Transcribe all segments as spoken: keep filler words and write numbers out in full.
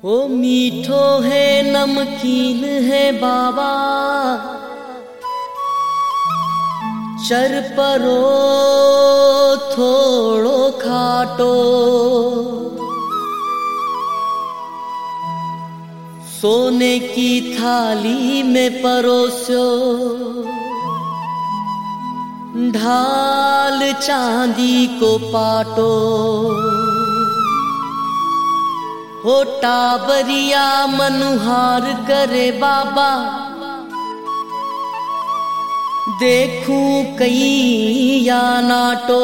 ओ मीठो है नमकीन है बाबा, चर परो थोड़ो खाटो। सोने की थाली में परोसो, ढाल चांदी को पाटो। हो टाबरिया मनुहार करे बाबा, देखूं कहीं या नाटो।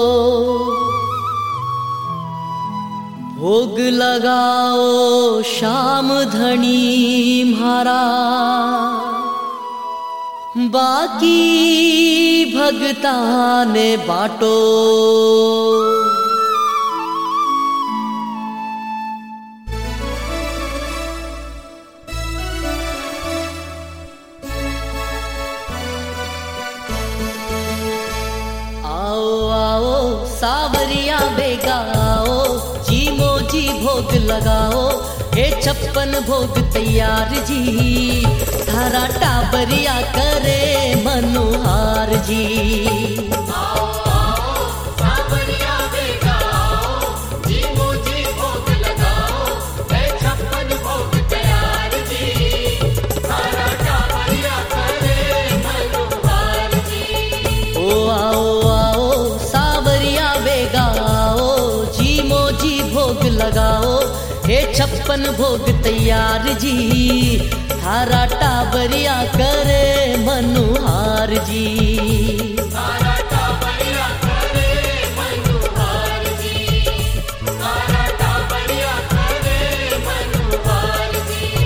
भोग लगाओ शाम धनी म्हारा, बाकी भगता ने बाटो। सावरिया बेगा आओ, जी मोजी भोग लगाओ। हे छप्पन भोग तैयार जी, थारा टाबरिया करे मनुहार जी। आओ आओ सावरिया बेगा आओ, जी मोजी भोग लगाओ। हे छप्पन भोग तैयार जी, थारा टाबरिया करे मनुहार जी। ओ आओ भोग लगाओ। हे छप्पन भोग तैयार जी, थारा टाबरिया करे मनुहार जी। थारा टाबरिया करे मनुहार जी, थारा टाबरिया करे मनुहार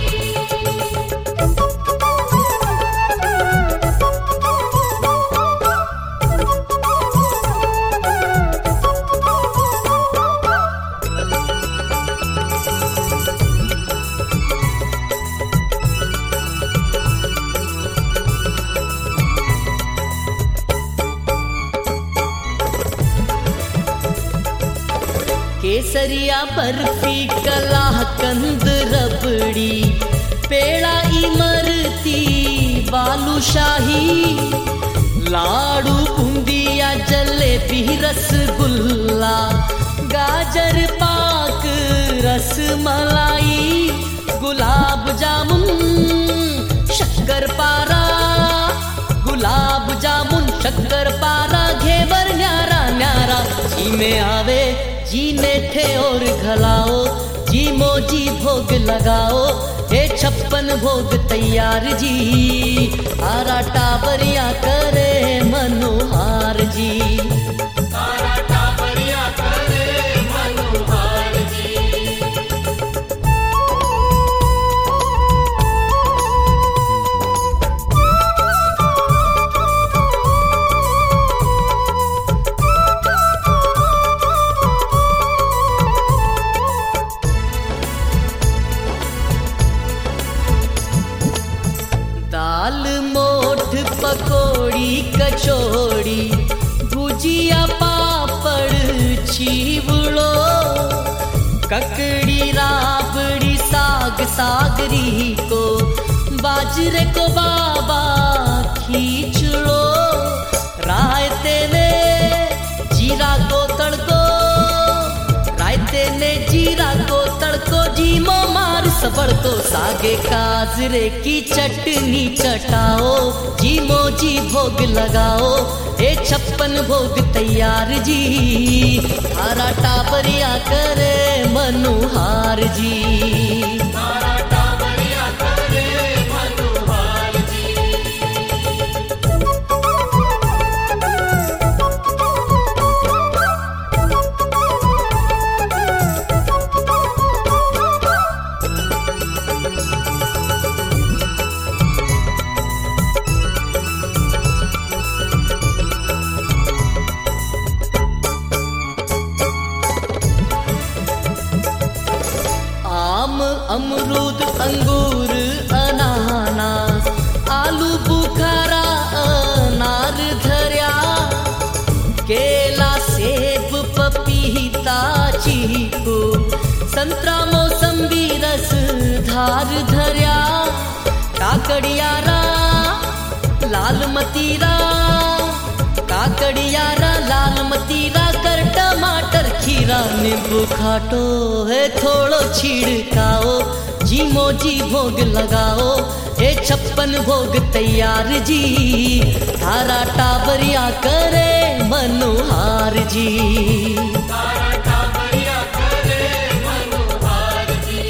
केसरिया बर्फी कलाकंद रबड़ी, पेड़ा इमरती बालूशाही। लाडू बूंदिया जलेबी रसगुल्ला, गाजर पाक रसमलाई। गुलाब जामुन शक्कर पारा, गुलाब जामुन शक्कर पारा। घेवर न्यारा न्यारा जी में आवे, जी ने थे और घलाओ। जी मोजी भोग लगाओ, हे छप्पन भोग तैयार जी। थारा टाबरिया करे मनुहार जी। थारा टाबरिया करे मनुहार जी। दाल मोठ पकोड़ी कचौड़ी, भुजिया पापड़ छीवड़ो। ककड़ी राबड़ी साग सागरी को, बाजरे को बाबा खींचड़ो। रायते ने जीरा को तड़को, रायते ने जीरा को तड़को। जी मो मार सबड़ को सागे काजरे की चटनी चटाओ। जी मोजी भोग लगाओ, हे छप्पन भोग तैयार जी। थारा टाबरिया करे मनुहार जी। थारा टाबरिया करे मनुहार जी। अमरूद अंगूर अनानास, आलू बुखारा अनार धर्या। केला सेब पपीता चीकू, संतरा मौसम्बी रस धार धर्या, काकड़ियारा लाल मतीरा, काकड़ियारा लाल मतीरा कर टमाटर खीरा नींबू खाटो है थोड़ो छिड़काओ, जी मोजी भोग लगाओ, हे छप्पन भोग तैयार जी, थारा टाबरिया करे मनोहार जी। तारा टाबरिया करे मनोहार जी।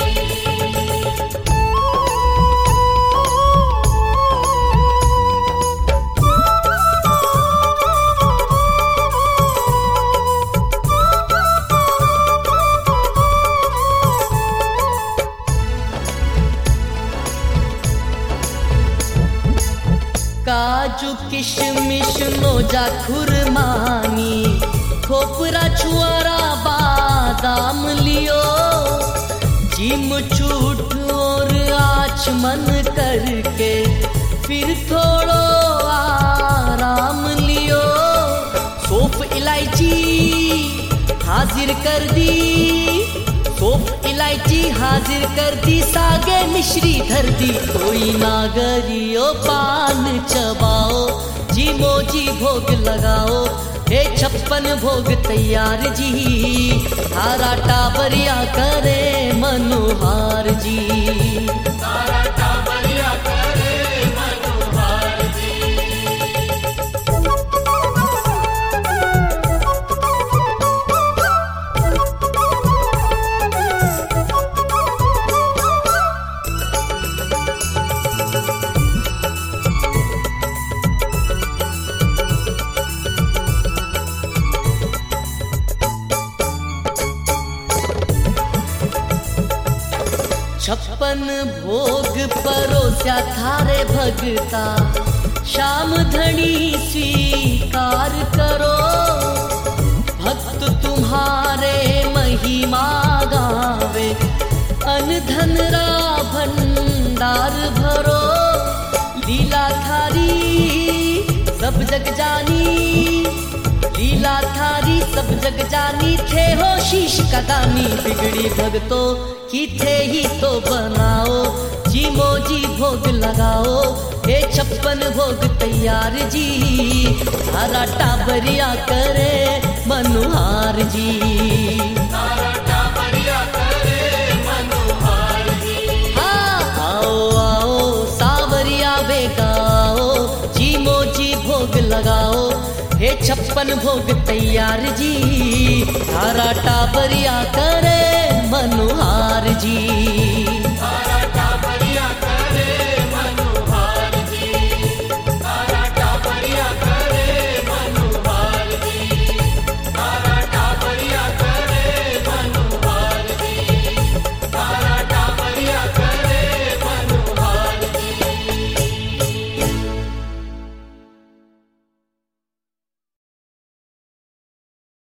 काजू किशमिश नोजा खुरमानी, खोपरा छुआरा बादाम लियो, जिम छूट और आचमन करके फिर थोड़ो आराम लियो, सौंफ इलायची हाजिर कर दी, सौंफ इलायची हाजिर कर दी, सागे मिश्री धर दी, कोई नागरियो पान चबाओ, जी मोजी भोग लगाओ, हे छप्पन भोग तैयार जी, थारा टाबरिया करे मनोहार जी। तारा टाबरिया करे मनोहार जी। छप्पन भोग परोस्या थारे भगता, शाम धनी स्वीकार करो, भक्त तुम्हारे महिमा गावे, अन धन रा भंडार भरो, लीला थारी सब जग जानी, लीला थारी सब जग जानी, थे हो शीश का दानी, बिगड़ी भगतों की थे ही तो बनाओ, जी मोजी भोग लगाओ, हे छप्पन भोग तैयार जी, थारा टाबरिया करे मनोहार जी। तारा टाबरिया करे मनोहार जी। हाँ आओ आओ सावरिया बेगाओ, जी मोजी भोग लगाओ, हे छप्पन भोग तैयार जी, थारा टाबरिया करे मनोहार जी।